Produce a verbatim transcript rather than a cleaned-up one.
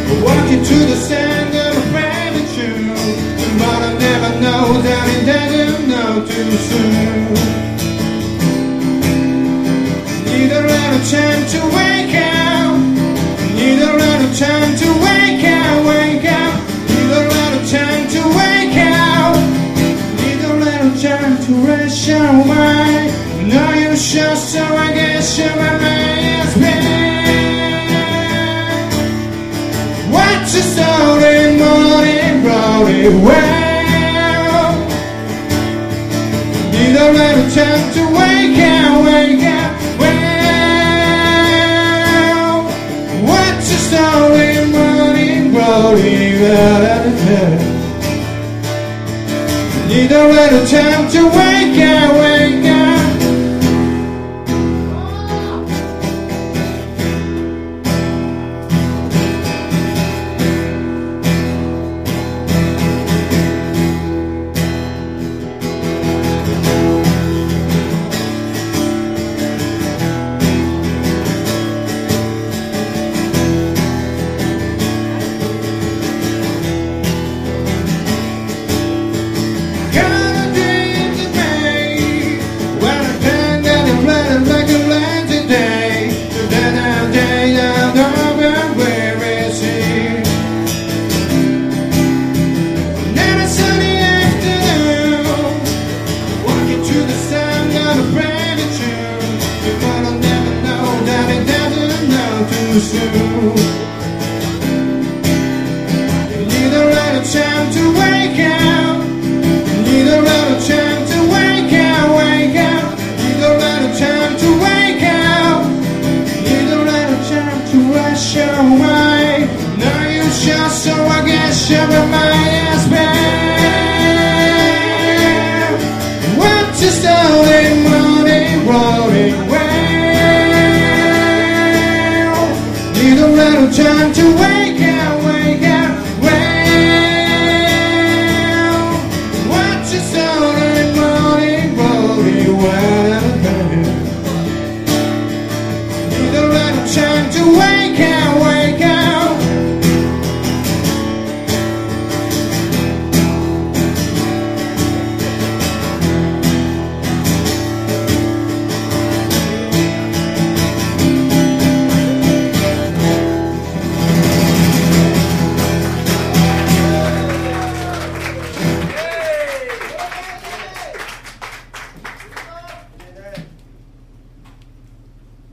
Walking to the sand of a favorite shoe. Tomorrow never knows, and it doesn't know too soon. Need a little time to wake up. Need a little time to wake up, wake up. Need a little time to wake up. Need a little time to rest your mind. Now you're sure, so I guess you're my man's man. What's your story, morning, Brody? Well, need a little time to wake up, wake up. Well, what's your story, morning, Brody? Well, need a little time to wake up, wake up.